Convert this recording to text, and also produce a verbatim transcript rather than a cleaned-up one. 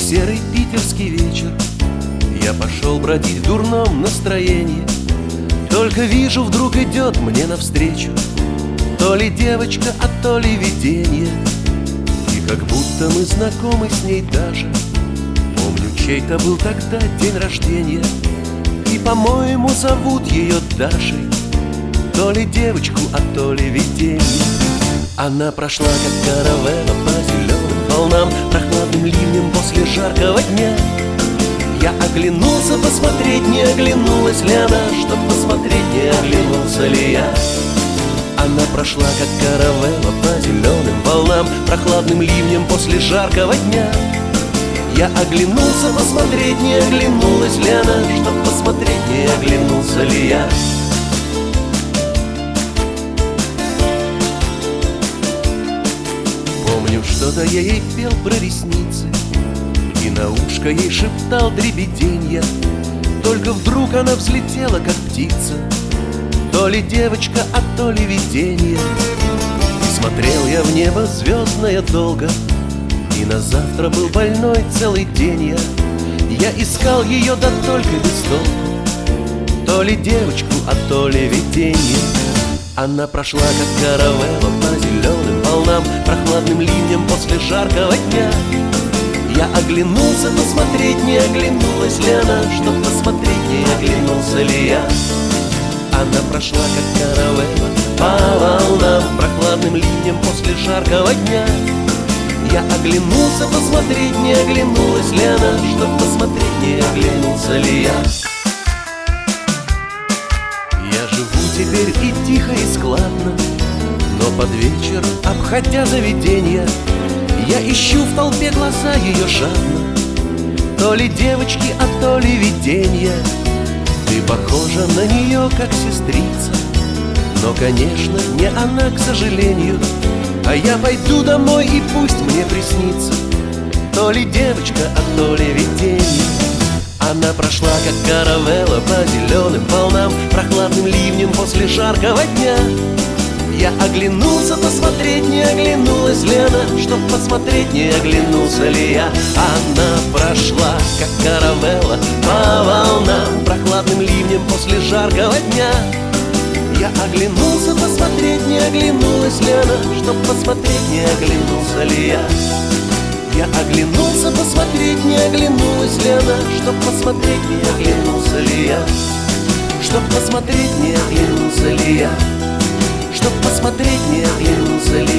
серый питерский вечер. Я пошел бродить в дурном настроении. Только вижу, вдруг идет мне навстречу то ли девочка, а то ли видение. И как будто мы знакомы с ней даже. Помню, чей-то был тогда день рождения. И, по-моему, зовут ее Дашей. То ли девочку, а то ли видение. Она прошла, как каравелла, по зеленым волнам, прохладным ливнем после жаркого дня. Я оглянулся посмотреть, не оглянулась ли она, чтоб посмотреть, не оглянулся ли я. Она прошла, как каравелла, по зеленым волнам, прохладным ливнем после жаркого дня. Я оглянулся посмотреть, не оглянулась ли она, чтоб посмотреть, не оглянулся ли я. Помню, что-то я ей пел про ресницы и на ушко ей шептал дребеденья. Только вдруг она взлетела, как птица, то ли девочка, а то ли видение. И смотрел я в небо звездное долго, и на завтра был больной целый день я. Я искал ее, да только без толку, то ли девочку, а то ли видение. Она прошла, как каравелла, по зеленым волнам, прохладным ливнем после жаркого дня. Я оглянулся посмотреть, не оглянулась ли она, чтоб посмотреть, не оглянулся ли я. Она прошла, как каравелла, по волнам, прохладным ливнем после жаркого дня. Я оглянулся посмотреть, не оглянулась ли она, чтоб посмотреть, не оглянулся ли я. Я живу теперь и тихо, и складно, но под вечер, обходя заведенья, я ищу в толпе глаза ее жадно, то ли девочки, а то ли виденья. Ты похожа на нее, как сестрица, но, конечно, не она, к сожалению. А я пойду домой, и пусть мне приснится то ли девочка, а то ли видение. Она прошла, как каравелла, по зеленым волнам, прохладным ливнем после жаркого дня. Я оглянулся посмотреть, не оглянулась ли она, чтоб посмотреть, не оглянулся ли я. Она прошла, как каравелла, по волнам, прохладным ливнем после жаркого дня. Я оглянулся посмотреть, не оглянулась ли она, чтоб посмотреть, не оглянулся ли я. Я оглянулся посмотреть, не оглянулась ли она, чтоб посмотреть, не оглянулся ли я. Чтоб посмотреть, не оглянулся ли я. Чтоб посмотреть, не оглянулся ли